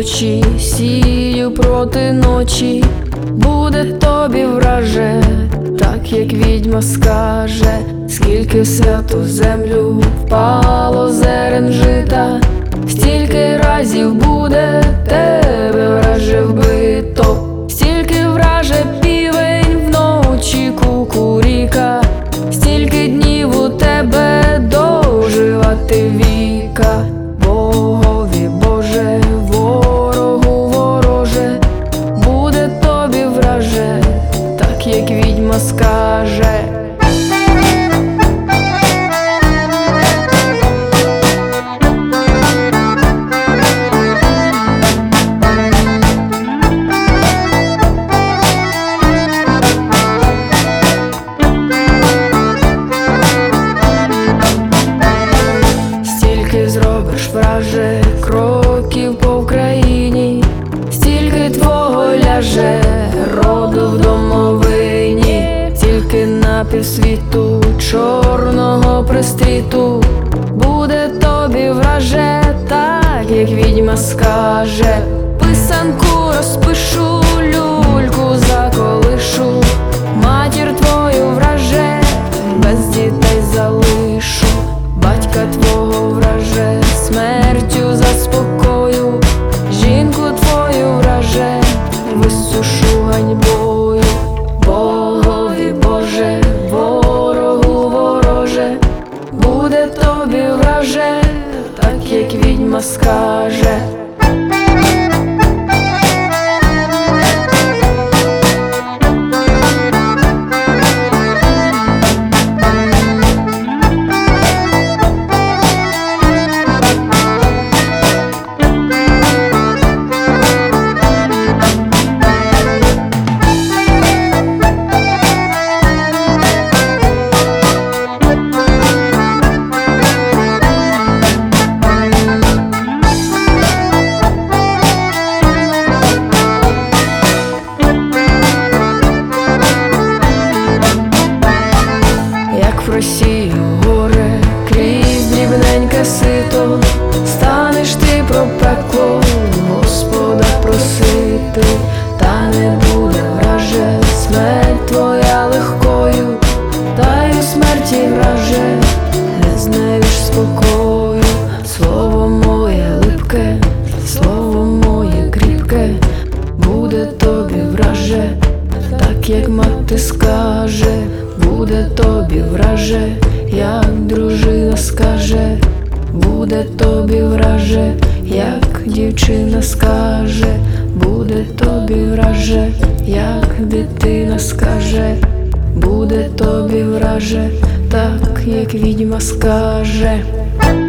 очі, сію проти ночі, буде тобі враже, так як відьма скаже. Скільки в святу землю впало зерен жита, стільки разів буде тебе враже вбито, стільки враже півень вночі кукуріка, стільки днів у тебе доживати віка. Богові Боже, ворогу вороже, буде тобі враже, так як відьма скаже. Зробиш, враже, кроків по Україні, стільки твого ляже роду в домовині, стільки на півсвіту чорного пристріту, буде тобі враже, так як відьма скаже. Писанку розпишу, люльку заколишу, матір твою враже, без дітей залишу, батька твого враже, смертю заспокою, жінку твою враже, висушу ганьбою. Богові Боже, ворогу вороже, буде тобі враже, так як відьма скаже. Просію горе крізь дрібненьке сито, станеш ти про пекло Господа просити, та не буде враже смерть твоя легкою, та й у смерті враже не знайдеш спокою. Слово моє липке, слово моє кріпке, буде тобі враже, так як мати скаже. Буде тобі враже, як дружина скаже, буде тобі враже, як дівчина скаже, буде тобі враже, як дитина скаже, буде тобі враже, так як відьма скаже.